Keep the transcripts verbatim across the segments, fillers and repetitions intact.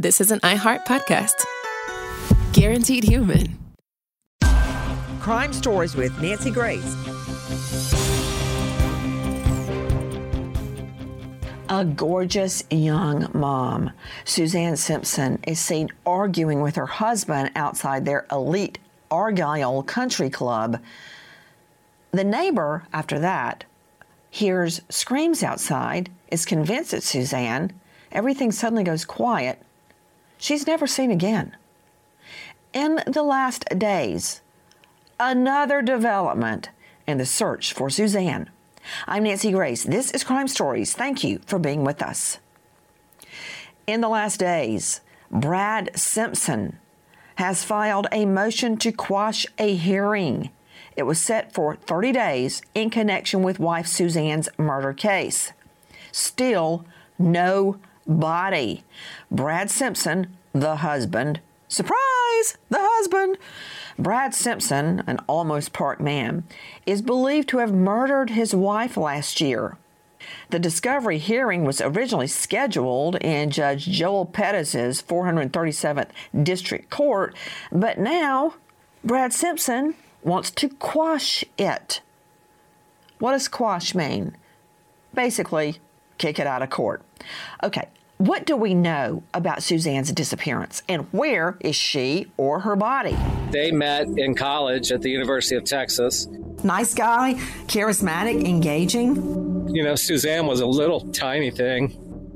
this is an iHeart podcast. Guaranteed human. Crime Stories with Nancy Grace. A gorgeous young mom, Suzanne Simpson, is seen arguing with her husband outside their elite Argyle Country Club. The neighbor, after that, hears screams outside, is convinced it's Suzanne. Everything suddenly goes quiet. She's never seen again. In the last days, another development in the search for Suzanne. I'm Nancy Grace. This is Crime Stories. Thank you for being with us. In the last days, Brad Simpson has filed a motion to quash a hearing. It was set for thirty days in connection with wife Suzanne's murder case. Still no body. Brad Simpson, the husband, surprise, the husband, Brad Simpson, an Almost Park man, is believed to have murdered his wife last year. The discovery hearing was originally scheduled in Judge Joel Pettis' four hundred thirty-seventh District Court, but now Brad Simpson wants to quash it. What does quash mean? Basically, kick it out of court. Okay. What do we know about Suzanne's disappearance, and where is she or her body? They met in college at the University of Texas. Nice guy, charismatic, engaging. You know, Suzanne was a little tiny thing.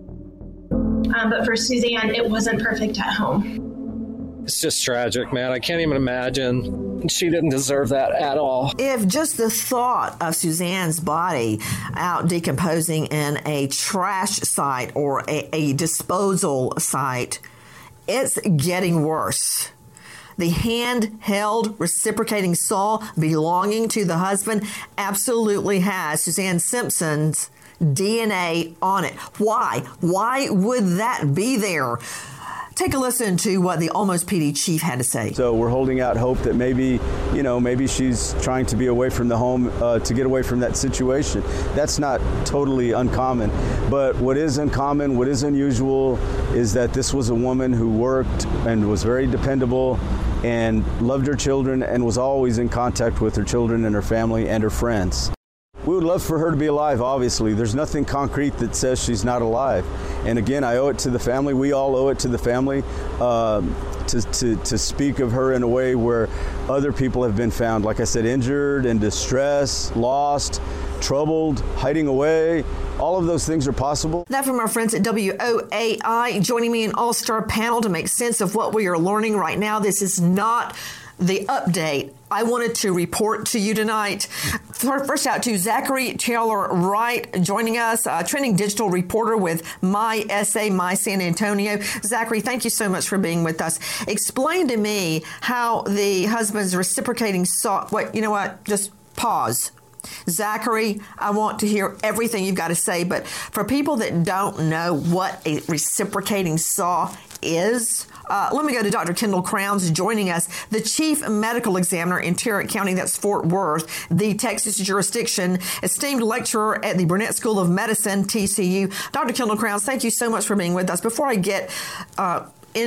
Um, but for Suzanne, it wasn't perfect at home. It's just tragic, man. I can't even imagine. She didn't deserve that at all. If just the thought of Suzanne's body out decomposing in a trash site or a, a disposal site, it's getting worse. The handheld reciprocating saw belonging to the husband absolutely has Suzanne Simpson's D N A on it. Why? Why would that be there? Take a listen to what the Almost P D chief had to say. So we're holding out hope that maybe, you know, maybe she's trying to be away from the home uh, to get away from that situation. That's not totally uncommon. But what is uncommon, what is unusual, is that this was a woman who worked and was very dependable and loved her children and was always in contact with her children and her family and her friends. We would love for her to be alive, obviously. There's nothing concrete that says she's not alive. And again, I owe it to the family. We all owe it to the family uh, to, to, to speak of her in a way where other people have been found, like I said, injured, in distress, lost, troubled, hiding away. All of those things are possible. That from our friends at W O A I, joining me in all-star panel to make sense of what we are learning right now. This is not the update I wanted to report to you tonight. First out to Zachary Taylor Wright joining us, a trending digital reporter with My S A, My San Antonio. Zachary, thank you so much for being with us. Explain to me how the husband's reciprocating saw. Wait, you know what? Just pause. Zachary, I want to hear everything you've got to say, but for people that don't know what a reciprocating saw is, uh, let me go to Doctor Kendall Crowns joining us, the chief medical examiner in Tarrant County, that's Fort Worth, the Texas jurisdiction, esteemed lecturer at the Burnett School of Medicine, T C U. Doctor Kendall Crowns, thank you so much for being with us. Before I get uh,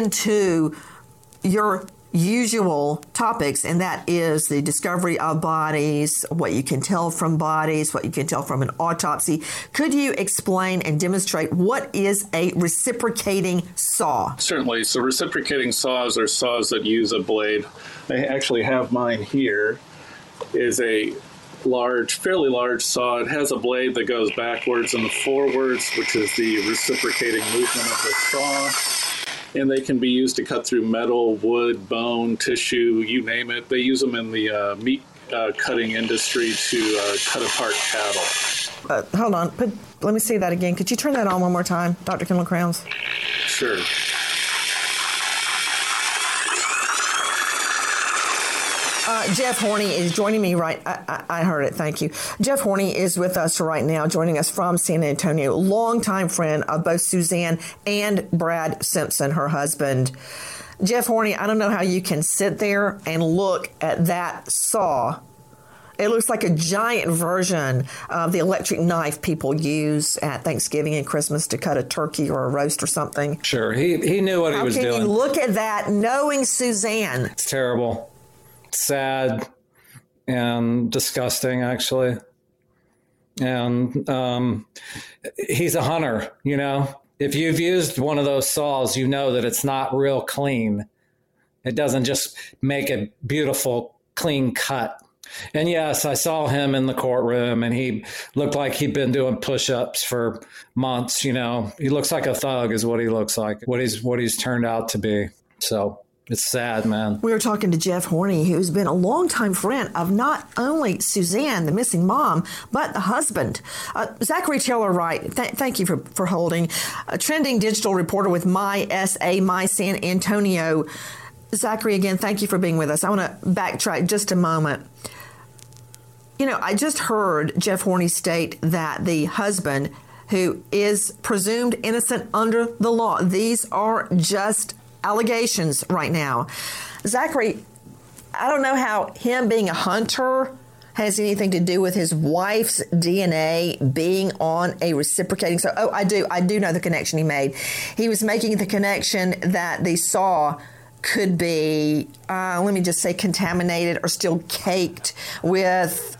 into your usual topics, and that is the discovery of bodies, what you can tell from bodies, what you can tell from an autopsy. Could you explain and demonstrate what is a reciprocating saw? Certainly. So reciprocating saws are saws that use a blade. I actually have mine here. Is a large, fairly large saw. It has a blade that goes backwards and forwards, which is the reciprocating movement of the saw. And they can be used to cut through metal, wood, bone, tissue, you name it. They use them in the uh, meat uh, cutting industry to uh, cut apart cattle. Uh, hold on. Put, let me see that again. Could you turn that on one more time, Doctor Kendall Crowns? Sure. Uh, Jeff Horney is joining me right. I, I, I heard it. Thank you. Jeff Horney is with us right now, joining us from San Antonio. Longtime friend of both Suzanne and Brad Simpson, her husband. Jeff Horney, I don't know how you can sit there and look at that saw, It looks like a giant version of the electric knife people use at Thanksgiving and Christmas to cut a turkey or a roast or something. Sure, he he knew what How he was can doing. you look at that knowing Suzanne? It's terrible, sad, and disgusting, actually. And um, he's a hunter, you know. If you've used one of those saws, you know that it's not real clean. It doesn't just make a beautiful, clean cut. And yes, I saw him in the courtroom, and he looked like he'd been doing push-ups for months. You know, he looks like a thug, is what he looks like. What he's what he's turned out to be. So it's sad, man. We were talking to Jeff Horney, who's been a longtime friend of not only Suzanne, the missing mom, but the husband. Uh, Zachary Taylor Wright, th- thank you for, for holding. A trending digital reporter with My S A, My San Antonio. Zachary, again, thank you for being with us. I want to backtrack just a moment. You know, I just heard Jeff Horney state that the husband, who is presumed innocent under the law, these are just allegations right now. Zachary, I don't know how him being a hunter has anything to do with his wife's D N A being on a reciprocating saw. Oh, I do. I do know the connection he made. He was making the connection that the saw could be, uh, let me just say, contaminated or still caked with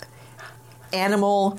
animal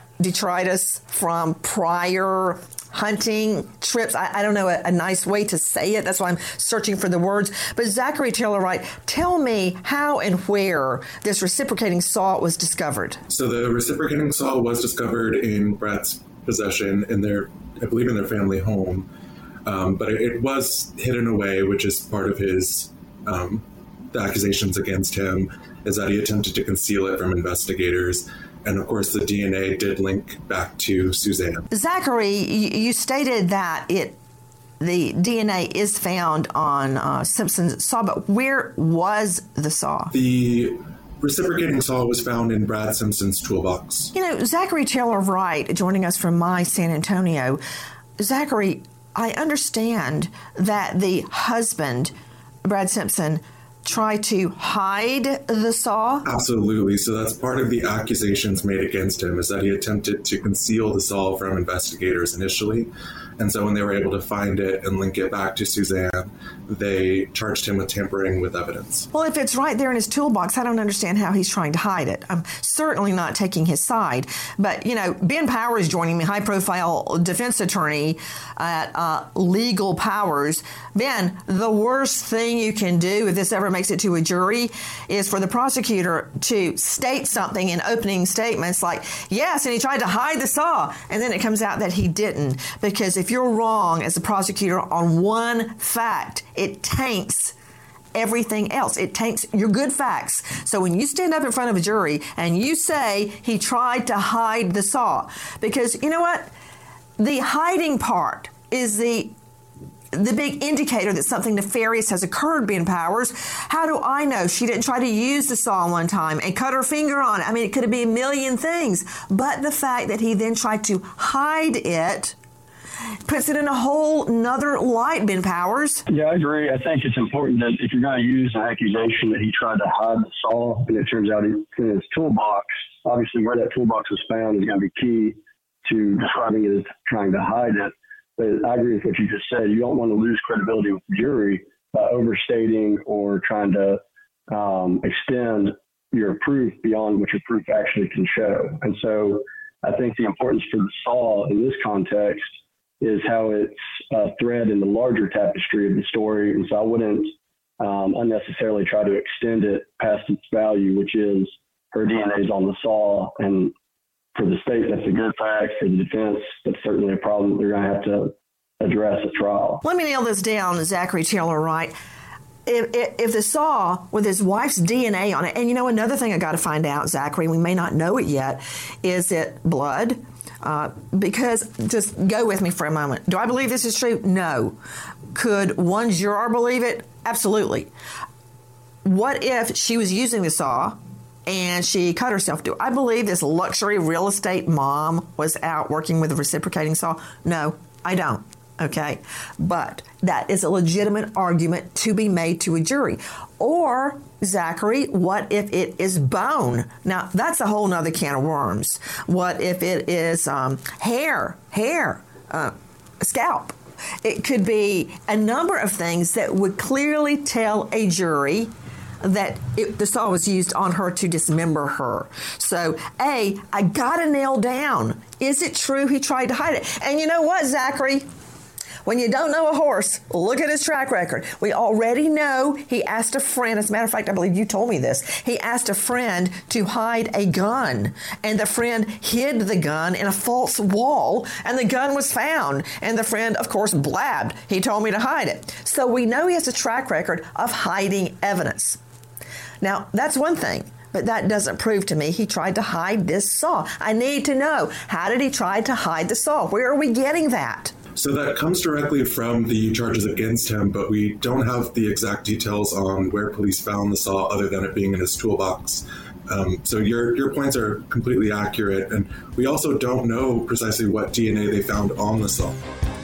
detritus from prior hunting trips. I, I don't know a, a nice way to say it. That's why I'm searching for the words. But Zachary Taylor Wright, tell me how and where this reciprocating saw was discovered. So the reciprocating saw was discovered in Brad's possession in their, I believe, in their family home. Um, but it, it was hidden away, which is part of his, um, the accusations against him, is that he attempted to conceal it from investigators. And of course, the D N A did link back to Suzanne. Zachary, you stated that it, the D N A is found on uh, Simpson's saw, but where was the saw? The reciprocating saw was found in Brad Simpson's toolbox. You know, Zachary Taylor Wright, joining us from My San Antonio. Zachary, I understand that the husband, Brad Simpson, tried to hide the saw? Absolutely. So that's part of the accusations made against him, is that he attempted to conceal the saw from investigators initially. And so when they were able to find it and link it back to Suzanne, they charged him with tampering with evidence. Well, if it's right there in his toolbox, I don't understand how he's trying to hide it. I'm certainly not taking his side. But, you know, Ben Powers joining me, high-profile defense attorney at uh, Legal Powers. Ben, the worst thing you can do if this ever makes it to a jury is for the prosecutor to state something in opening statements like, yes, and he tried to hide the saw, and then it comes out that he didn't. Because if you're wrong as a prosecutor on one fact, it taints everything else. It taints your good facts. So when you stand up in front of a jury and you say he tried to hide the saw, because you know what? The hiding part is the the big indicator that something nefarious has occurred, Ben Powers. How do I know she didn't try to use the saw one time and cut her finger on it? I mean, it could have been a million things. But the fact that he then tried to hide it puts it in a whole nother light, Ben Powers. Yeah, I agree. I think it's important that if you're going to use an accusation that he tried to hide the saw, and it turns out it's in his toolbox, obviously where that toolbox was found is going to be key to describing it as trying to hide it. But I agree with what you just said. You don't want to lose credibility with the jury by overstating or trying to um, extend your proof beyond what your proof actually can show. And so I think the importance for the saw in this context is how it's a thread in the larger tapestry of the story. And so I wouldn't um, unnecessarily try to extend it past its value, which is her D N A is on the saw. And for the state, that's a good fact. For the defense, that's certainly a problem that they're going to have to address at trial. Let me nail this down, Zachary Taylor Wright. If, if, if the saw with his wife's D N A on it, and you know, another thing I got to find out, Zachary, we may not know it yet, is it blood? Uh, because, just go with me for a moment. Do I believe this is true? No. Could one juror believe it? Absolutely. What if she was using the saw and she cut herself? Do I believe this luxury real estate mom was out working with a reciprocating saw? No, I don't. Okay, but that is a legitimate argument to be made to a jury. Or, Zachary, what if it is bone? Now, that's a whole nother can of worms. What if it is um, hair, hair, uh, scalp? It could be a number of things that would clearly tell a jury that it, the saw was used on her to dismember her. So, A, I got to nail down, is it true he tried to hide it? And you know what, Zachary? When you don't know a horse, look at his track record. We already know he asked a friend, as a matter of fact, I believe you told me this, he asked a friend to hide a gun, and the friend hid the gun in a false wall, and the gun was found, and the friend, of course, blabbed. He told me to hide it. So we know he has a track record of hiding evidence. Now, that's one thing, but that doesn't prove to me he tried to hide this saw. I need to know, how did he try to hide the saw? Where are we getting that? So that comes directly from the charges against him, but we don't have the exact details on where police found the saw other than it being in his toolbox. Um, so your your points are completely accurate, and we also don't know precisely what D N A they found on the saw.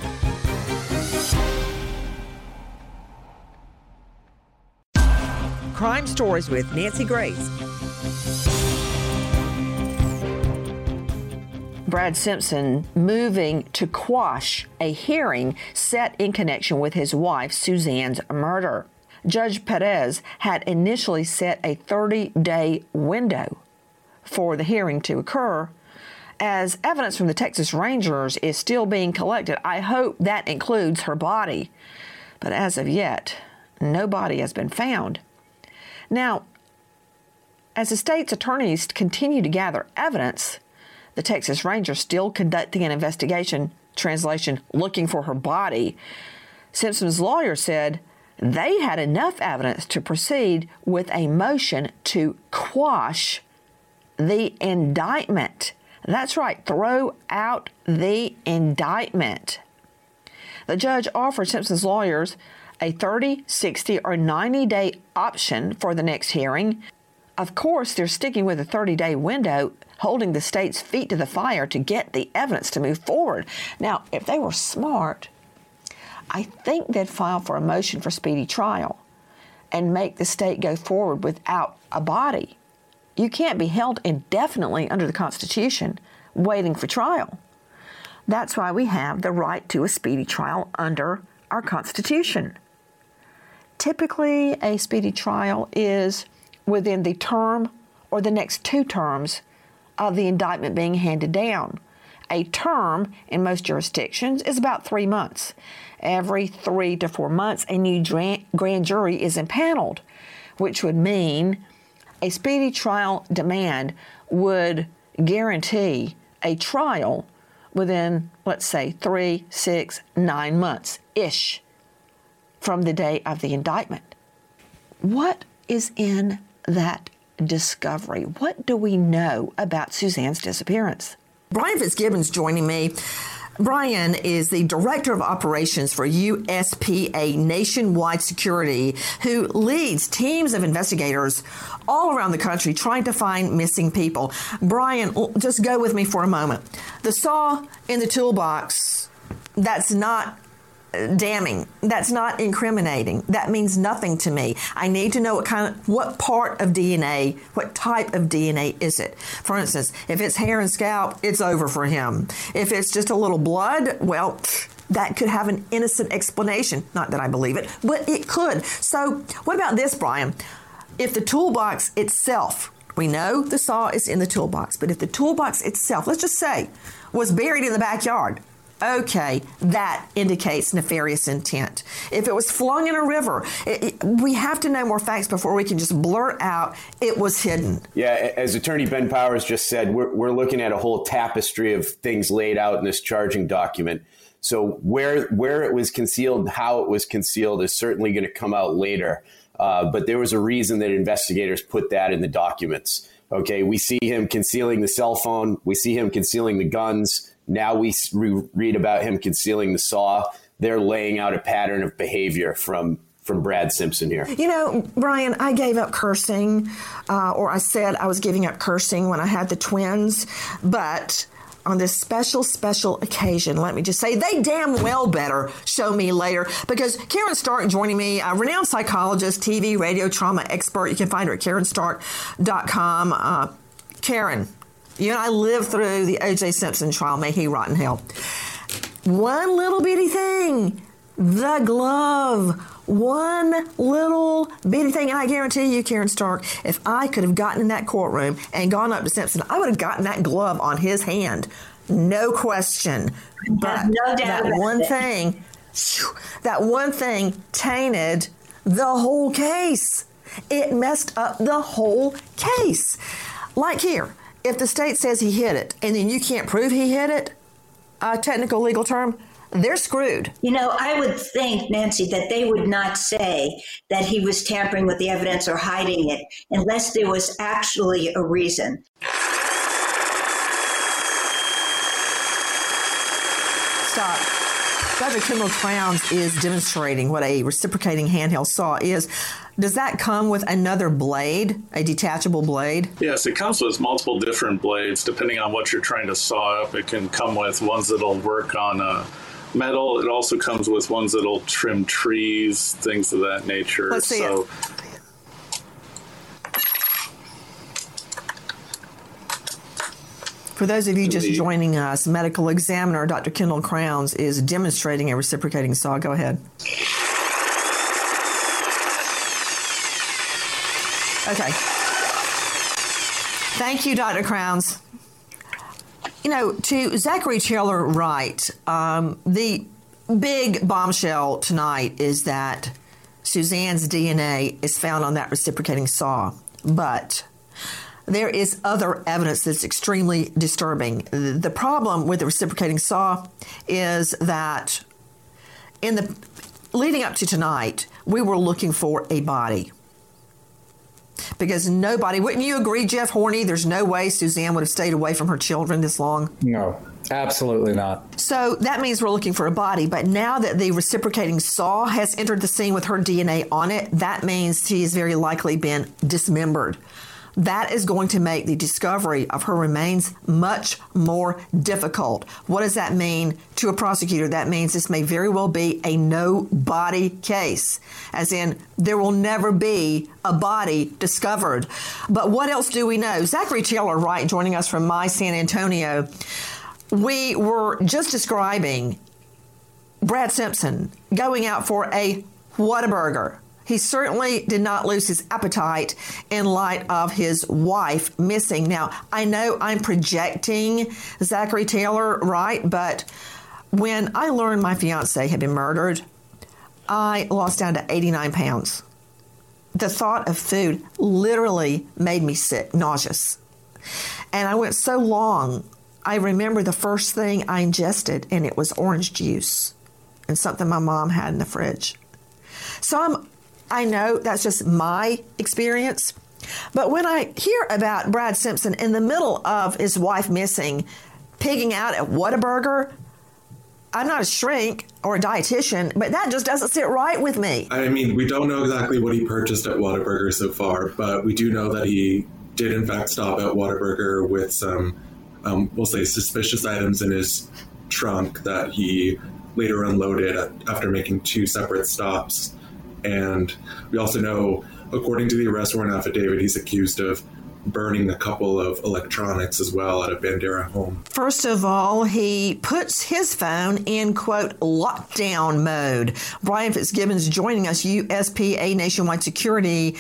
Crime Stories with Nancy Grace. Brad Simpson moving to quash a hearing set in connection with his wife Suzanne's murder. Judge Perez had initially set a thirty-day window for the hearing to occur. As evidence from the Texas Rangers is still being collected, I hope that includes her body. But as of yet, no body has been found. Now, as the state's attorneys continue to gather evidence, the Texas Rangers still conducting an investigation, translation, looking for her body. Simpson's lawyer said they had enough evidence to proceed with a motion to quash the indictment. That's right, throw out the indictment. The judge offered Simpson's lawyers a thirty, sixty, or ninety-day option for the next hearing. Of course, they're sticking with a thirty-day window, holding the state's feet to the fire to get the evidence to move forward. Now, if they were smart, I think they'd file for a motion for speedy trial and make the state go forward without a body. You can't be held indefinitely under the Constitution waiting for trial. That's why we have the right to a speedy trial under our Constitution. Typically, a speedy trial is within the term or the next two terms of the indictment being handed down. A term in most jurisdictions is about three months. Every three to four months, a new grand jury is impaneled, which would mean a speedy trial demand would guarantee a trial within, let's say, three, six, nine months-ish from the day of the indictment. What is in that discovery? What do we know about Suzanne's disappearance? Brian Fitzgibbon's joining me. Brian is the Director of Operations for U S P A Nationwide Security, who leads teams of investigators all around the country trying to find missing people. Brian, just go with me for a moment. The saw in the toolbox, that's not damning. That's not incriminating. That means nothing to me. I need to know what kind of, what part of D N A, what type of D N A is it? For instance, if it's hair and scalp, it's over for him. If it's just a little blood, well, that could have an innocent explanation. Not that I believe it, but it could. So what about this, Brian? If the toolbox itself, we know the saw is in the toolbox, but if the toolbox itself, let's just say, was buried in the backyard, okay, that indicates nefarious intent. If it was flung in a river, it, it, we have to know more facts before we can just blurt out it was hidden. Yeah, as Attorney Ben Powers just said, we're, we're looking at a whole tapestry of things laid out in this charging document. So where where it was concealed, how it was concealed is certainly going to come out later. Uh, but there was a reason that investigators put that in the documents. Okay, we see him concealing the cell phone. We see him concealing the guns. Now we re- read about him concealing the saw. They're laying out a pattern of behavior from from Brad Simpson here. You know, Brian, I gave up cursing, uh, or I said I was giving up cursing when I had the twins, but on this special, special occasion, let me just say, they damn well better show me later, because Karen Stark joining me, a renowned psychologist, T V, radio, trauma expert. You can find her at Karen Stark dot com. Uh, Karen, you and I lived through the O J Simpson trial. May he rot in hell. One little bitty thing, the glove. One little bitty thing. And I guarantee you, Karen Stark, if I could have gotten in that courtroom and gone up to Simpson, I would have gotten that glove on his hand. No question. But no doubt that one it. thing, that one thing tainted the whole case. It messed up the whole case. Like here, if the state says he hit it and then you can't prove he hit it, a technical legal term, they're screwed. You know, I would think, Nancy, that they would not say that he was tampering with the evidence or hiding it unless there was actually a reason. Stop. Doctor Kendall Crowns is demonstrating what a reciprocating handheld saw is. Does that come with another blade, a detachable blade? Yes, it comes with multiple different blades. Depending on what you're trying to saw up, it can come with ones that'll work on uh, metal. It also comes with ones that'll trim trees, things of that nature. Let's see so, it. For those of you just joining us, medical examiner Doctor Kendall Crowns is demonstrating a reciprocating saw. Go ahead. Okay. Thank you, Doctor Crowns. You know, to Zachary Taylor Wright, um, the big bombshell tonight is that Suzanne's D N A is found on that reciprocating saw. But there is other evidence that's extremely disturbing. The problem with the reciprocating saw is that in the leading up to tonight, we were looking for a body. Because nobody, wouldn't you agree, Jeff Horney, there's no way Suzanne would have stayed away from her children this long? No, absolutely not. So that means we're looking for a body. But now that the reciprocating saw has entered the scene with her D N A on it, that means she has very likely been dismembered. That is going to make the discovery of her remains much more difficult. What does that mean to a prosecutor? That means this may very well be a no-body case, as in there will never be a body discovered. But what else do we know? Zachary Taylor Wright joining us from My San Antonio. We were just describing Brad Simpson going out for a Whataburger. He certainly did not lose his appetite in light of his wife missing. Now, I know I'm projecting Zachary Taylor, right? But when I learned my fiance had been murdered, I lost down to eighty-nine pounds. The thought of food literally made me sick, nauseous. And I went so long, I remember the first thing I ingested, and it was orange juice and something my mom had in the fridge. So I'm I know that's just my experience, but when I hear about Brad Simpson in the middle of his wife missing, pigging out at Whataburger, I'm not a shrink or a dietitian, but that just doesn't sit right with me. I mean, we don't know exactly what he purchased at Whataburger so far, but we do know that he did in fact stop at Whataburger with some, um, we'll say, suspicious items in his trunk that he later unloaded after making two separate stops. And we also know, according to the arrest warrant affidavit, he's accused of burning a couple of electronics as well at a Bandera home. First of all, he puts his phone in, quote, lockdown mode. Brian Fitzgibbons joining us, U S P A Nationwide Security.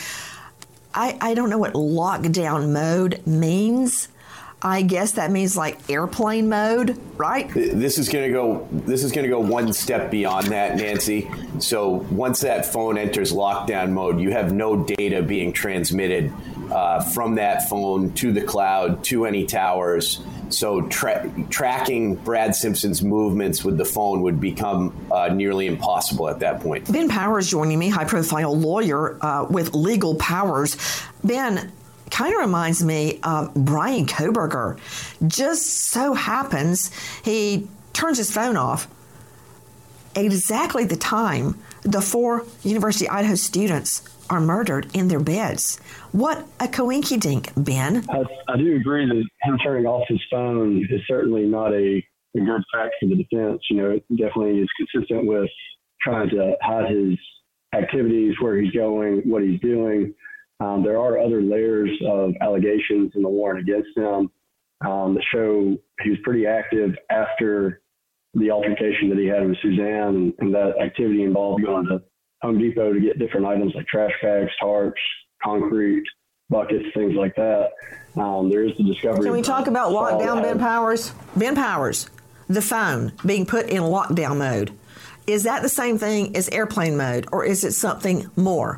I, I don't know what lockdown mode means. I guess that means like airplane mode, right? This is going to go. This is going to go one step beyond that, Nancy. So once that phone enters lockdown mode, you have no data being transmitted uh, from that phone to the cloud to any towers. So tra- tracking Brad Simpson's movements with the phone would become uh, nearly impossible at that point. Ben Powers joining me, high-profile lawyer uh, with legal powers. Ben, kind of reminds me of Bryan Kohberger. Just so happens he turns his phone off at exactly the time the four University of Idaho students are murdered in their beds. What a coinkydink, Ben. I, I do agree that him turning off his phone is certainly not a, a good fact for the defense. You know, it definitely is consistent with trying to hide his activities, where he's going, what he's doing. Um, there are other layers of allegations in the warrant against him um, that show he was pretty active after the altercation that he had with Suzanne, and, and that activity involved going to Home Depot to get different items like trash bags, tarps, concrete, buckets, things like that. Um, there is the discovery. Can we talk about lockdown, Ben Powers? Ben Powers, the phone being put in lockdown mode. Is that the same thing as airplane mode, or is it something more?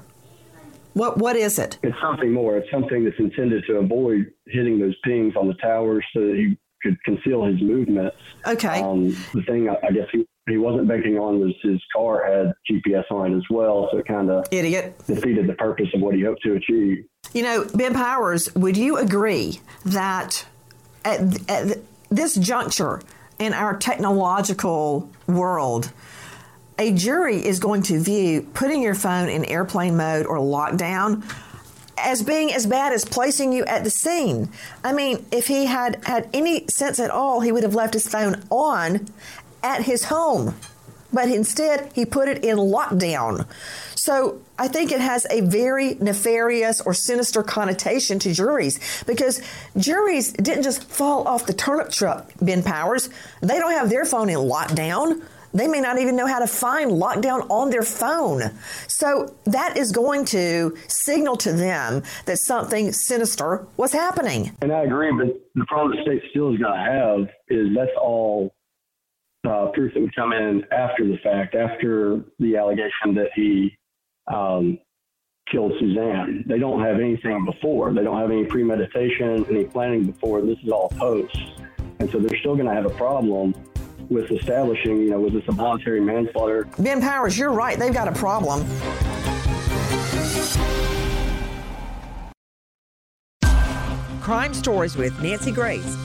What What is it? It's something more. It's something that's intended to avoid hitting those pings on the towers so that he could conceal his movements. Okay. Um, the thing I, I guess he, he wasn't banking on was his car had G P S on it as well, so it kind of idiot defeated the purpose of what he hoped to achieve. You know, Ben Powers, would you agree that at, at this juncture in our technological world, a jury is going to view putting your phone in airplane mode or lockdown as being as bad as placing you at the scene? I mean, if he had had any sense at all, he would have left his phone on at his home. But instead, he put it in lockdown. So I think it has a very nefarious or sinister connotation to juries, because juries didn't just fall off the turnip truck, Ben Powers. They don't have their phone in lockdown. They may not even know how to find lockdown on their phone. So that is going to signal to them that something sinister was happening. And I agree, but the problem the state still is going to have is that's all uh, proof that would come in after the fact, after the allegation that he um, killed Suzanne. They don't have anything before. They don't have any premeditation, any planning before. This is all post. And so they're still going to have a problem with establishing, you know, was this a voluntary manslaughter? Ben Powers, you're right. They've got a problem. Crime Stories with Nancy Grace.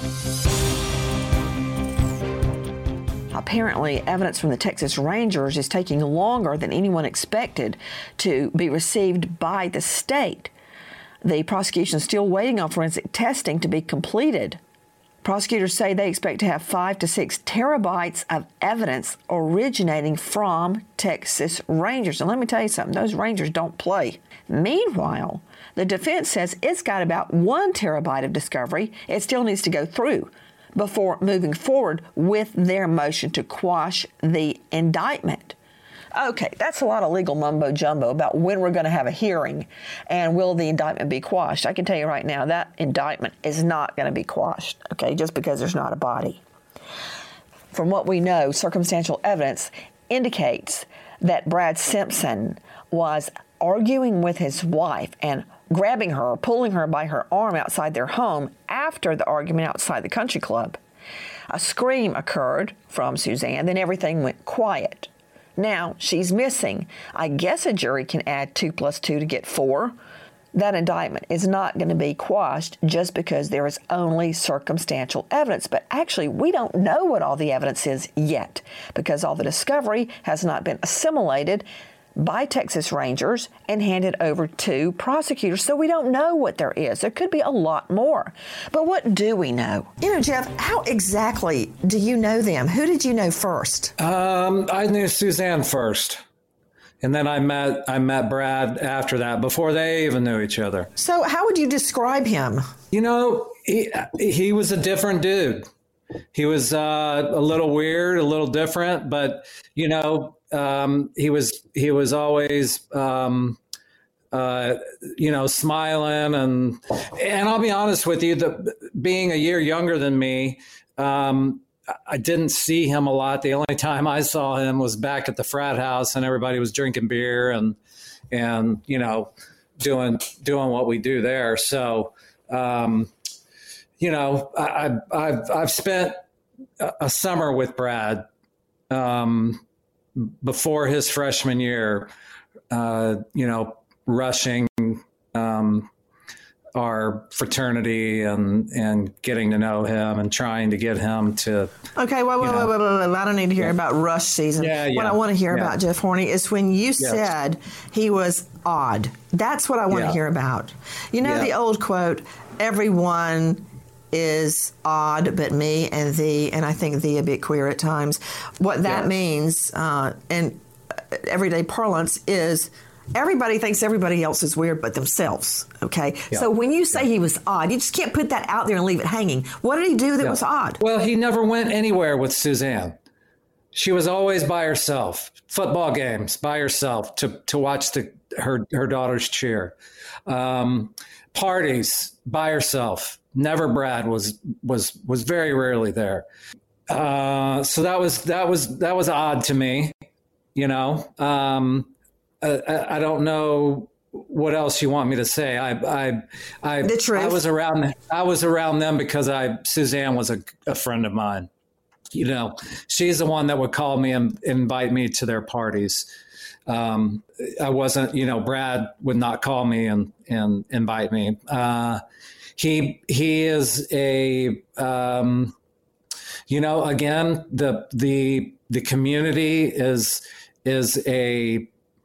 Apparently, evidence from the Texas Rangers is taking longer than anyone expected to be received by the state. The prosecution is still waiting on forensic testing to be completed. Prosecutors say they expect to have five to six terabytes of evidence originating from Texas Rangers. And let me tell you something, those Rangers don't play. Meanwhile, the defense says it's got about one terabyte of discovery it still needs to go through before moving forward with their motion to quash the indictment. Okay, that's a lot of legal mumbo jumbo about when we're going to have a hearing and will the indictment be quashed. I can tell you right now that indictment is not going to be quashed, okay, just because there's not a body. From what we know, circumstantial evidence indicates that Brad Simpson was arguing with his wife and grabbing her, pulling her by her arm outside their home after the argument outside the country club. A scream occurred from Suzanne, then everything went quiet. Now she's missing. I guess a jury can add two plus two to get four. That indictment is not going to be quashed just because there is only circumstantial evidence. But actually, we don't know what all the evidence is yet because all the discovery has not been assimilated by Texas Rangers and handed over to prosecutors. So we don't know what there is. There could be a lot more. But what do we know? You know, Jeff, how exactly do you know them? Who did you know first? Um, I knew Suzanne first. And then I met I met Brad after that, before they even knew each other. So how would you describe him? You know, he, he was a different dude. He was uh, a little weird, a little different, but, you know, um, he was he was always, um, uh, you know, smiling. And and I'll be honest with you, the, being a year younger than me, um, I didn't see him a lot. The only time I saw him was back at the frat house and everybody was drinking beer and, and you know, doing doing what we do there. So, um, you know, I, I've I've spent a summer with Brad um, before his freshman year, uh, you know, rushing um, our fraternity and and getting to know him and trying to get him to. Okay, wait, wait, wait, wait, wait, wait. I don't need to hear yeah. about rush season. Yeah, yeah, what I want to hear yeah. about, Jeff Horny, is when you yes. said he was odd. That's what I want yeah. to hear about. You know yeah. the old quote, everyone is odd but me and thee, and I think thee a bit queer at times. What that yeah. means uh, in everyday parlance is everybody thinks everybody else is weird but themselves, okay? Yeah. So when you say yeah. he was odd, you just can't put that out there and leave it hanging. What did he do that yeah. was odd? Well, he never went anywhere with Suzanne. She was always by herself. Football games by herself to, to watch the her, her daughters cheer. Um, parties by herself. Never Brad was was was very rarely there. Uh, so that was that was that was odd to me, you know. Um, I, I don't know what else you want me to say. I I I, the truth. I was around I was around them because I Suzanne was a, a friend of mine. You know, she's the one that would call me and invite me to their parties. Um, I wasn't, you know, Brad would not call me and and invite me. Uh, he he is a um, you know, again, the the the community is is a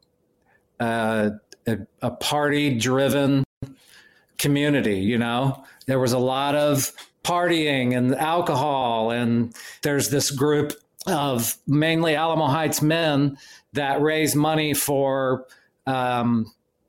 Uh, a, a party-driven community, you know. There was a lot of partying and alcohol, and there's this group of mainly Alamo Heights men that raise money for um,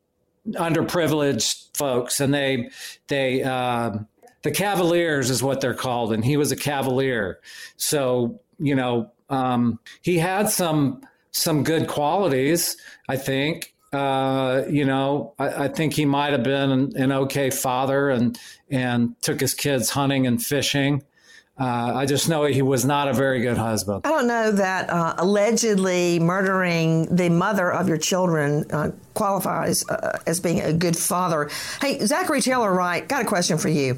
underprivileged folks, and they they uh, the Cavaliers is what they're called, and he was a Cavalier. So, you know, um, he had some some good qualities, I think. Uh, you know, I, I think he might have been an, an okay father and and took his kids hunting and fishing. Uh, I just know he was not a very good husband. I don't know that uh, allegedly murdering the mother of your children uh, qualifies uh, as being a good father. Hey, Zachary Taylor Wright, got a question for you.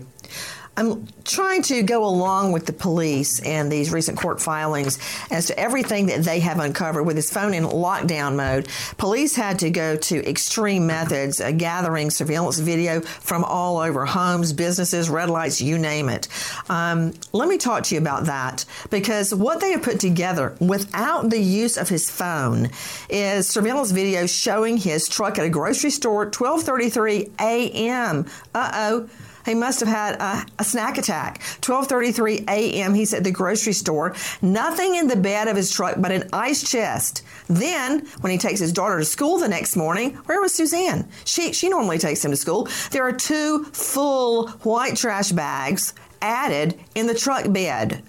I'm trying to go along with the police and these recent court filings as to everything that they have uncovered with his phone in lockdown mode. Police had to go to extreme methods, uh, gathering surveillance video from all over homes, businesses, red lights, you name it. Um, let me talk to you about that, because what they have put together without the use of his phone is surveillance video showing his truck at a grocery store at twelve thirty-three a.m. Uh-oh. He must have had a, a snack attack. twelve thirty-three a.m. He's at the grocery store. Nothing in the bed of his truck but an ice chest. Then, when he takes his daughter to school the next morning, where was Suzanne? She she normally takes him to school. There are two full white trash bags added in the truck bed.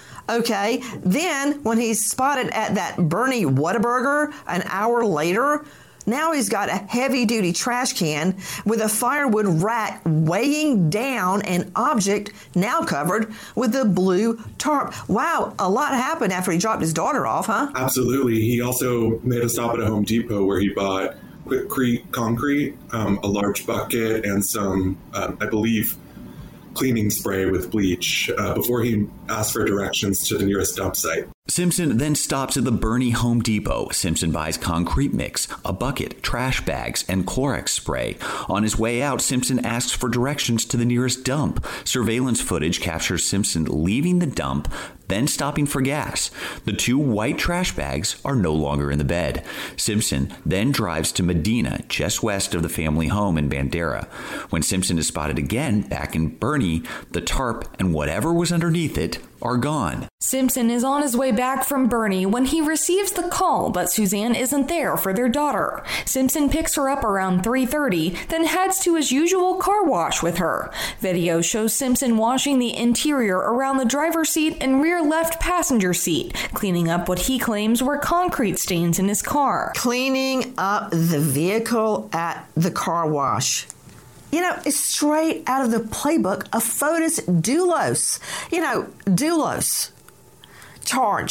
Okay, then when he's spotted at that Bernie Whataburger an hour later, now he's got a heavy-duty trash can with a firewood rack weighing down an object now covered with a blue tarp. Wow, a lot happened after he dropped his daughter off, huh? Absolutely. He also made a stop at a Home Depot where he bought Quikrete concrete, um, a large bucket, and some, um, I believe, cleaning spray with bleach uh, before he asked for directions to the nearest dump site. Simpson then stops at the Bernie Home Depot. Simpson buys concrete mix, a bucket, trash bags, and Clorox spray. On his way out, Simpson asks for directions to the nearest dump. Surveillance footage captures Simpson leaving the dump, then stopping for gas. The two white trash bags are no longer in the bed. Simpson then drives to Medina, just west of the family home in Bandera. When Simpson is spotted again back in Bernie, the tarp and whatever was underneath it are gone. Simpson is on his way back from Bernie when he receives the call that Suzanne isn't there for their daughter. Simpson picks her up around three thirty, then heads to his usual car wash with her. Video shows Simpson washing the interior around the driver's seat and rear left passenger seat, cleaning up what he claims were concrete stains in his car. Cleaning up the vehicle at the car wash. You know, it's straight out of the playbook of Fotis Dulos. You know, Dulos, charged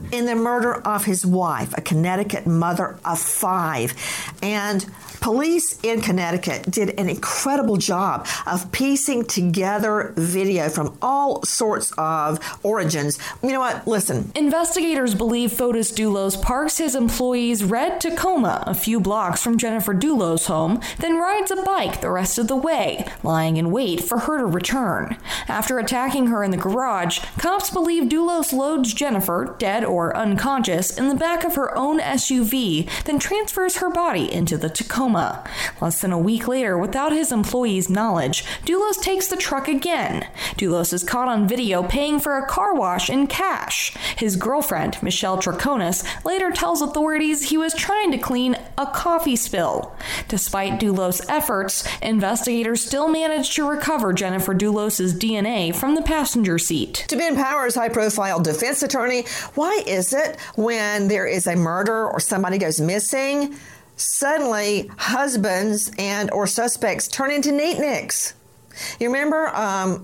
in the murder of his wife, a Connecticut mother of five. And police in Connecticut did an incredible job of piecing together video from all sorts of origins. You know what? Listen. Investigators believe Fotis Dulos parks his employee's red Tacoma a few blocks from Jennifer Dulos' home, then rides a bike the rest of the way, lying in wait for her to return. After attacking her in the garage, cops believe Dulos loads Jennifer, dead or unconscious, in the back of her own S U V, then transfers her body into the Tacoma. Less than a week later, without his employee's knowledge, Dulos takes the truck again. Dulos is caught on video paying for a car wash in cash. His girlfriend, Michelle Traconis, later tells authorities he was trying to clean a coffee spill. Despite Dulos' efforts, investigators still managed to recover Jennifer Dulos' D N A from the passenger seat. To Ben Powers, high-profile defense attorney, why is it when there is a murder or somebody goes missing, suddenly husbands and or suspects turn into neatniks? You remember um,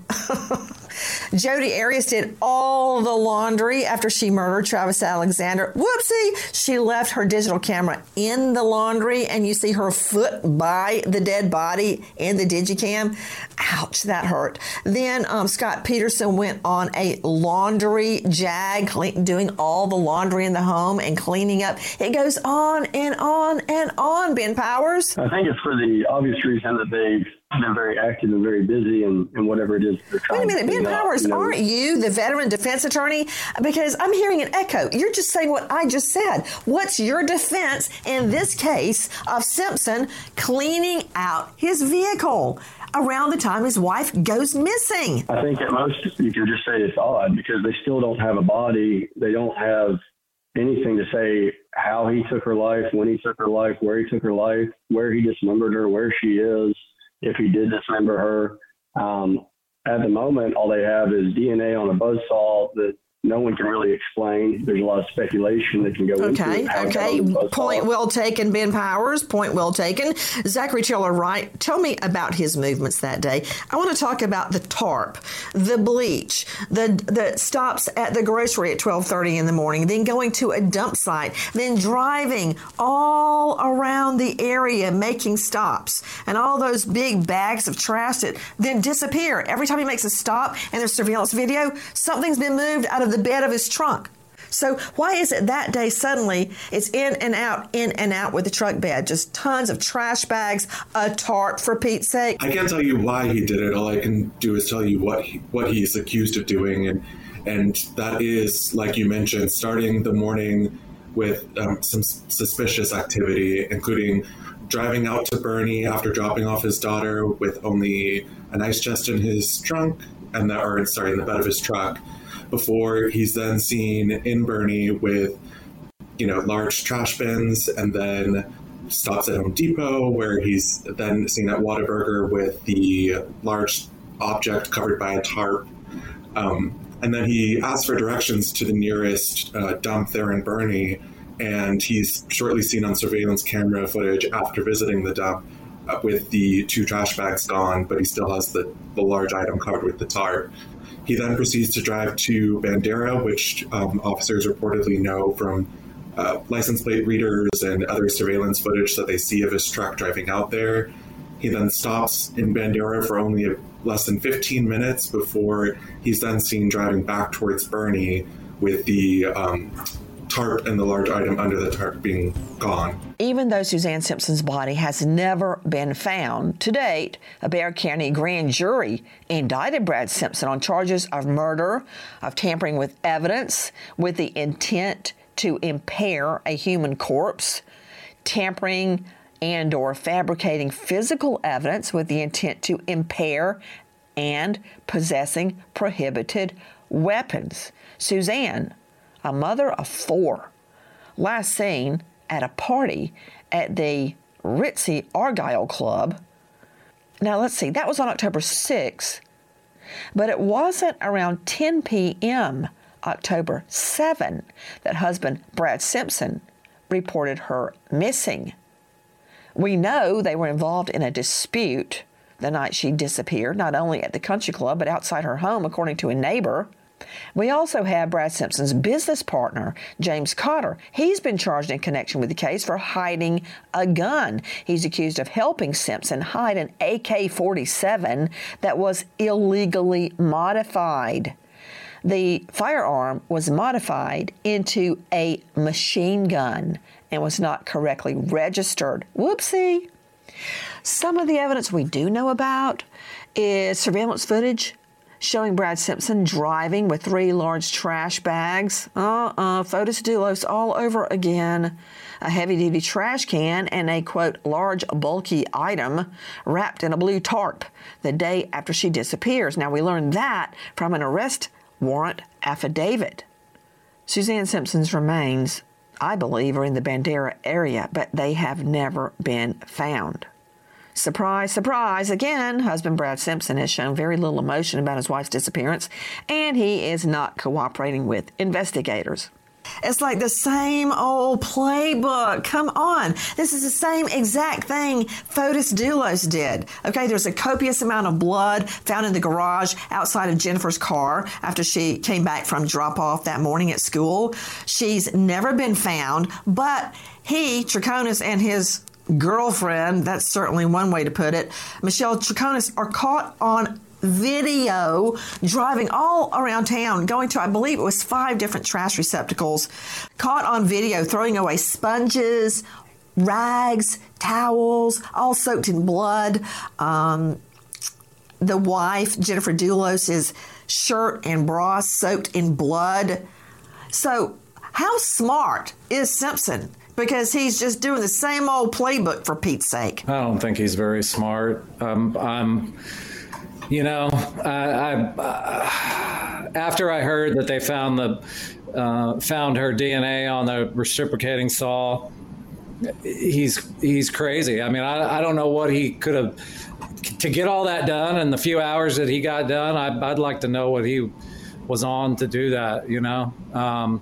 Jodi Arias did all the laundry after she murdered Travis Alexander. Whoopsie! She left her digital camera in the laundry, and you see her foot by the dead body in the digicam. Ouch, that hurt. Then um, Scott Peterson went on a laundry jag, doing all the laundry in the home and cleaning up. It goes on and on and on, Ben Powers. I think it's for the obvious reason that they've been very active and very busy and, and whatever it is they're trying. Wait a minute, Ben Powers, you know, aren't you the veteran defense attorney? Because I'm hearing an echo. You're just saying what I just said. What's your defense in this case of Simpson cleaning out his vehicle around the time his wife goes missing? I think at most you can just say it's odd because they still don't have a body. They don't have anything to say how he took her life, when he took her life, where he took her life, where he dismembered her, where she is, if he did dismember her. Um, at the moment, all they have is D N A on a buzzsaw that no one can really explain. There's a lot of speculation that can go okay, into it. Okay, okay. Point well taken, Ben Powers. Point well taken. Zachary Taylor Wright, tell me about his movements that day. I want to talk about the tarp, the bleach, the the stops at the grocery at twelve thirty in the morning, then going to a dump site, then driving all around the area making stops, and all those big bags of trash that then disappear. Every time he makes a stop and there's surveillance video, something's been moved out of the bed of his trunk. So why is it that day suddenly it's in and out, in and out with the truck bed? Just tons of trash bags, a tarp, for Pete's sake. I can't tell you why he did it. All I can do is tell you what he, what he's accused of doing. And, and that is, like you mentioned, starting the morning with um, some suspicious activity, including driving out to Bernie after dropping off his daughter with only an ice chest in his trunk, and that, or sorry, in the bed of his truck, before he's then seen in Bernie with, you know, large trash bins, and then stops at Home Depot, where he's then seen at Whataburger with the large object covered by a tarp. Um, and then he asks for directions to the nearest uh, dump there in Bernie, and he's shortly seen on surveillance camera footage after visiting the dump uh, with the two trash bags gone, but he still has the, the large item covered with the tarp. He then proceeds to drive to Bandera, which um, officers reportedly know from uh, license plate readers and other surveillance footage that they see of his truck driving out there. He then stops in Bandera for only a, less than fifteen minutes before he's then seen driving back towards Bernie with the um, tarp and the large item under the tarp being gone. Even though Suzanne Simpson's body has never been found, to date, a Bexar County grand jury indicted Brad Simpson on charges of murder, of tampering with evidence with the intent to impair a human corpse, tampering and or fabricating physical evidence with the intent to impair, and possessing prohibited weapons. Suzanne, a mother of four, last seen at a party at the Ritzy Argyle Club. Now, let's see, that was on October sixth, but it wasn't around ten p.m. October seventh that husband Brad Simpson reported her missing. We know they were involved in a dispute the night she disappeared, not only at the country club, but outside her home, according to a neighbor. We also have Brad Simpson's business partner, James Cotter. He's been charged in connection with the case for hiding a gun. He's accused of helping Simpson hide an A K forty-seven that was illegally modified. The firearm was modified into a machine gun and was not correctly registered. Whoopsie. Some of the evidence we do know about is surveillance footage showing Brad Simpson driving with three large trash bags. Uh-uh, Fotis Dulos all over again. A heavy-duty trash can and a, quote, large, bulky item wrapped in a blue tarp the day after she disappears. Now, we learned that from an arrest warrant affidavit. Suzanne Simpson's remains, I believe, are in the Bandera area, but they have never been found. Surprise, surprise, again, husband Brad Simpson has shown very little emotion about his wife's disappearance, and he is not cooperating with investigators. It's like the same old playbook. Come on. This is the same exact thing Fotis Dulos did. Okay, there's a copious amount of blood found in the garage outside of Jennifer's car after she came back from drop-off that morning at school. She's never been found, but he, Troconis, and his girlfriend, that's certainly one way to put it, Michelle Troconis, are caught on video driving all around town, going to, I believe it was five different trash receptacles, caught on video throwing away sponges, rags, towels, all soaked in blood. Um, the wife, Jennifer Dulos' shirt and bra soaked in blood. So how smart is Simpson? Because he's just doing the same old playbook, for Pete's sake. I don't think he's very smart. Um, I'm, you know, I, I uh, after I heard that they found the uh, found her D N A on the reciprocating saw, he's he's crazy. I mean, I, I don't know what he could have to get all that done in the few hours that he got done. I, I'd like to know what he was on to do that. You know. Um,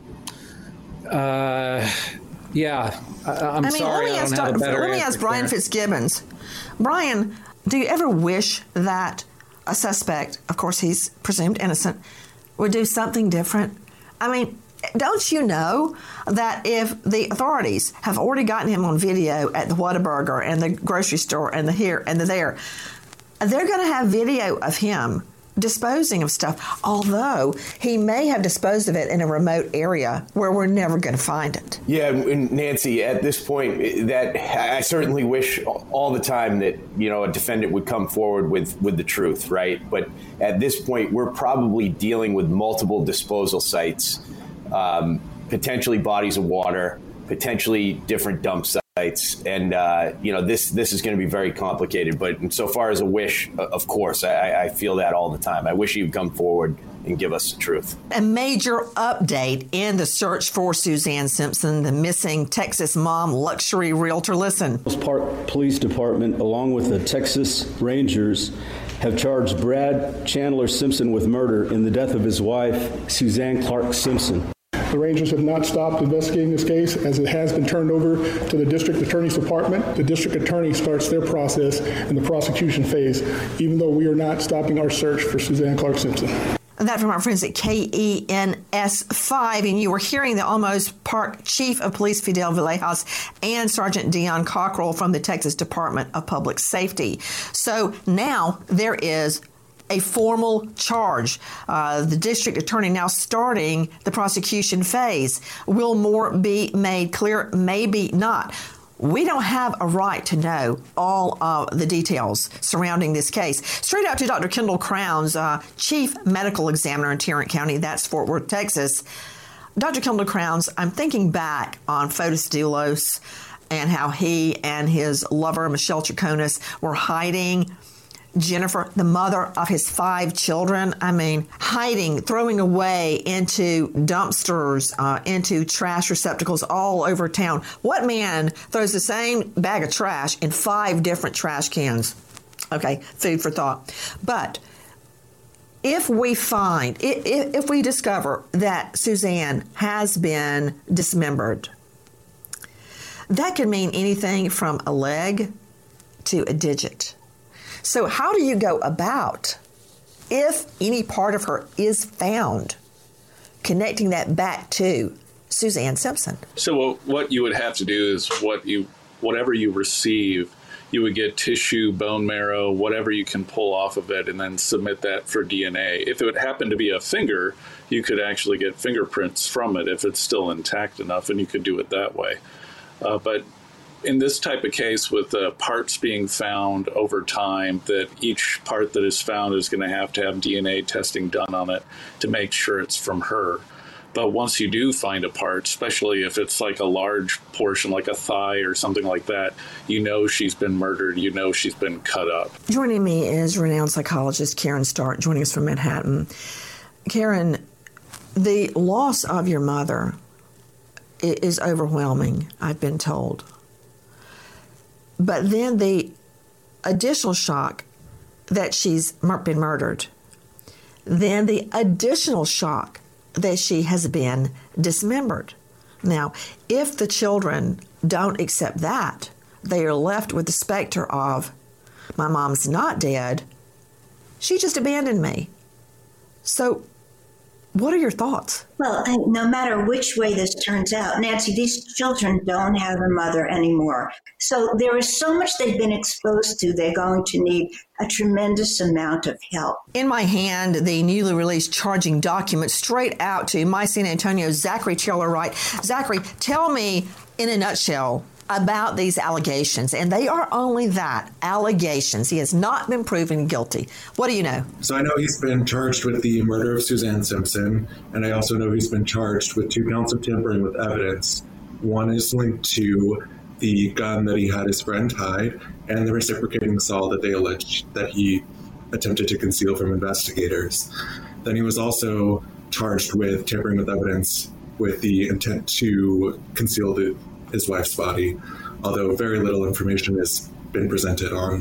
uh, Yeah, I, I'm I mean, sorry. I don't have a better Let me ask Brian Fitzgibbons. Brian, do you ever wish that a suspect, of course he's presumed innocent, would do something different? I mean, don't you know that if the authorities have already gotten him on video at the Whataburger and the grocery store and the here and the there, they're going to have video of him disposing of stuff, although he may have disposed of it in a remote area where we're never going to find it. Yeah, and Nancy, at this point, that I certainly wish all the time that, you know, a defendant would come forward with, with the truth, right? But at this point, we're probably dealing with multiple disposal sites, um, potentially bodies of water, potentially different dump sites. And, uh, you know, this this is going to be very complicated. But insofar as a wish, of course, I, I feel that all the time. I wish he'd come forward and give us the truth. A major update in the search for Suzanne Simpson, the missing Texas mom luxury realtor. Listen. Park Police Department, along with the Texas Rangers, have charged Brad Chandler Simpson with murder in the death of his wife, Suzanne Clark Simpson. The Rangers have not stopped investigating this case as it has been turned over to the District Attorney's Department. The District Attorney starts their process in the prosecution phase, even though we are not stopping our search for Suzanne Clark Simpson. And that from our friends at K E N S five. And you were hearing the Almost Park Chief of Police Fidel Villegas and Sergeant Dion Cockrell from the Texas Department of Public Safety. So now there is a formal charge. Uh, the district attorney now starting the prosecution phase. Will more be made clear? Maybe not. We don't have a right to know all of the details surrounding this case. Straight out to Doctor Kendall Crowns, uh, Chief Medical Examiner in Tarrant County, that's Fort Worth, Texas. Doctor Kendall Crowns, I'm thinking back on Fotis Dulos and how he and his lover, Michelle Troconis, were hiding Jennifer, the mother of his five children, I mean, hiding, throwing away into dumpsters, uh, into trash receptacles all over town. What man throws the same bag of trash in five different trash cans? Okay, food for thought. But if we find, if, if we discover that Suzanne has been dismembered, that could mean anything from a leg to a digit. So how do you go about, if any part of her is found, connecting that back to Suzanne Simpson. So what you would have to do is what you, whatever you receive, you would get tissue, bone marrow, whatever you can pull off of it, and then submit that for D N A. If it would happen to be a finger, you could actually get fingerprints from it if it's still intact enough, and you could do it that way. Uh, but in this type of case, with uh, parts being found over time, that each part that is found is going to have to have D N A testing done on it to make sure it's from her. But once you do find a part, especially if it's like a large portion, like a thigh or something like that, you know she's been murdered. You know she's been cut up. Joining me is renowned psychologist Karen Stark, joining us from Manhattan. Karen, the loss of your mother is overwhelming, I've been told. But then the additional shock that she's been murdered. Then the additional shock that she has been dismembered. Now, if the children don't accept that, they are left with the specter of, my mom's not dead, she just abandoned me. So, what are your thoughts? Well, no matter which way this turns out, Nancy, these children don't have a mother anymore. So there is so much they've been exposed to, they're going to need a tremendous amount of help. In my hand, the newly released charging document straight out to my San Antonio, Zachary Taylor Wright. Zachary, tell me in a nutshell about these allegations, and they are only that, allegations. He has not been proven guilty. What do you know? So I know he's been charged with the murder of Suzanne Simpson, and I also know he's been charged with two counts of tampering with evidence. One is linked to the gun that he had his friend hide, and the reciprocating saw that they alleged that he attempted to conceal from investigators. Then he was also charged with tampering with evidence with the intent to conceal the his wife's body, although very little information has been presented on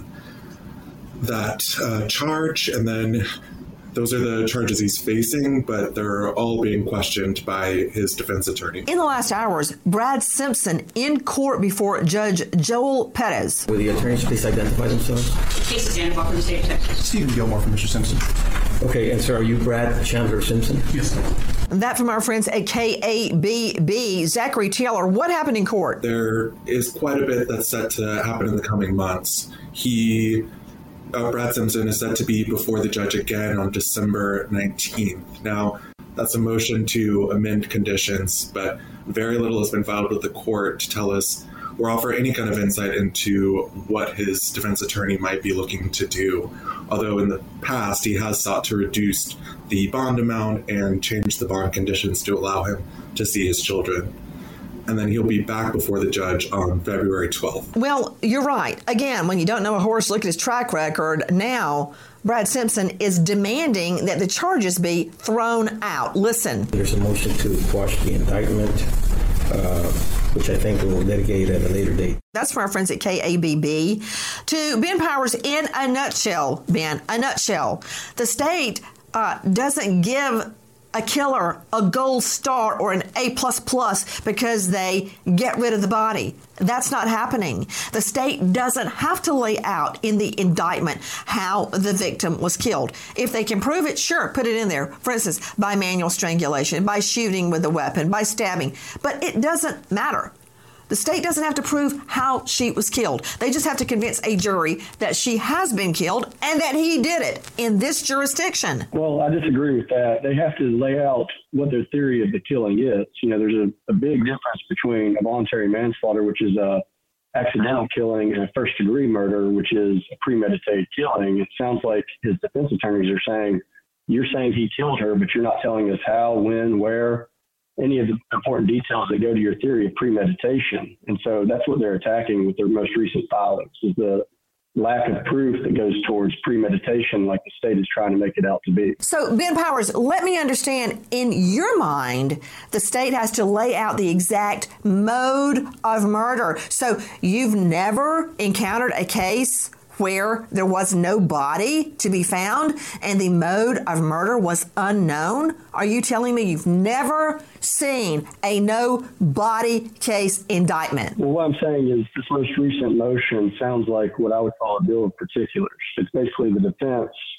that uh, charge. And then those are the charges he's facing, but they're all being questioned by his defense attorney. In the last hours, Brad Simpson in court before Judge Joel Perez. Will the attorneys please identify themselves? Casey Sandoval from the state of Texas. Stephen Gilmore from Mister Simpson. Okay, and sir, are you Brad Chandler Simpson? Yes, sir. That from our friends at K A B B. Zachary Taylor, what happened in court? There is quite a bit that's set to happen in the coming months. He, uh, Brad Simpson, is set to be before the judge again on December nineteenth. Now, that's a motion to amend conditions, but very little has been filed with the court to tell us or offer any kind of insight into what his defense attorney might be looking to do. Although in the past, he has sought to reduce the bond amount and change the bond conditions to allow him to see his children. And then he'll be back before the judge on February twelfth. Well, you're right. Again, when you don't know a horse, look at his track record. Now, Brad Simpson is demanding that the charges be thrown out. Listen. There's a motion to quash the indictment, uh, which I think we'll litigate at a later date. That's from our friends at K A B B. To Ben Powers, in a nutshell, Ben, a nutshell, the state uh, doesn't give a killer a gold star or an A plus plus because they get rid of the body. That's not happening. The state doesn't have to lay out in the indictment how the victim was killed. If they can prove it, sure, put it in there. For instance, by manual strangulation, by shooting with a weapon, by stabbing. But it doesn't matter. The state doesn't have to prove how she was killed. They just have to convince a jury that she has been killed and that he did it in this jurisdiction. Well, I disagree with that. They have to lay out what their theory of the killing is. You know, there's a, a big difference between a voluntary manslaughter, which is a accidental killing, and a first-degree murder, which is a premeditated killing. It sounds like his defense attorneys are saying, you're saying he killed her, but you're not telling us how, when, where, any of the important details that go to your theory of premeditation. And so that's what they're attacking with their most recent filings, is the lack of proof that goes towards premeditation like the state is trying to make it out to be. So, Ben Powers, let me understand, in your mind, the state has to lay out the exact mode of murder. So you've never encountered a case where there was no body to be found and the mode of murder was unknown? Are you telling me you've never seen a no body case indictment? Well, what I'm saying is this most recent motion sounds like what I would call a bill of particulars. It's basically the defense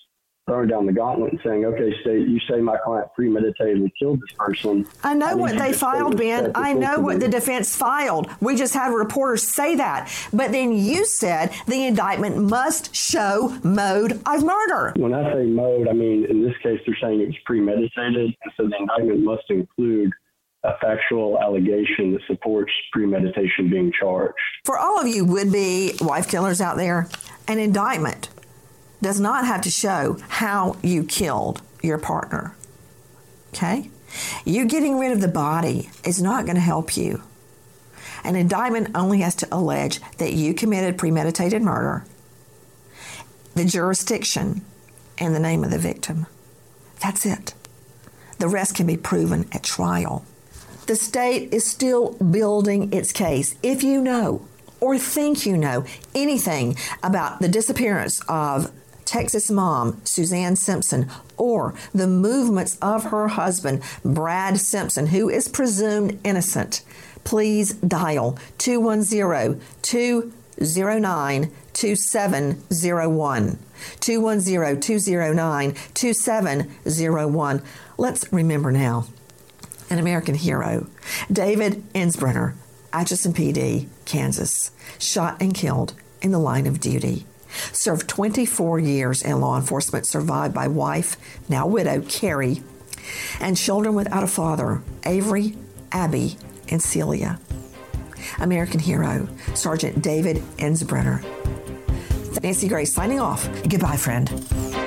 throwing down the gauntlet and saying, okay, state, you say my client premeditatedly killed this person. I know I what they filed, Ben. I know what the defense filed. We just had reporters say that. But then you said the indictment must show mode of murder. When I say mode, I mean, in this case, they're saying it was premeditated. And so the indictment must include a factual allegation that supports premeditation being charged. For all of you would-be wife killers out there, an indictment does not have to show how you killed your partner. Okay? You getting rid of the body is not going to help you. An indictment only has to allege that you committed premeditated murder, the jurisdiction, and the name of the victim. That's it. The rest can be proven at trial. The state is still building its case. If you know or think you know anything about the disappearance of Texas mom Suzanne Simpson or the movements of her husband Brad Simpson, who is presumed innocent, please dial two one zero, two zero nine, two seven zero one. two one zero, two zero nine, two seven zero one. Let's remember now, an American hero, David Ensbrenner, Atchison P D, Kansas, shot and killed in the line of duty. Served twenty-four years in law enforcement, survived by wife, now widow, Carrie, and children without a father, Avery, Abby, and Celia. American hero, Sergeant David Ensbrenner. Nancy Grace signing off. Goodbye, friend.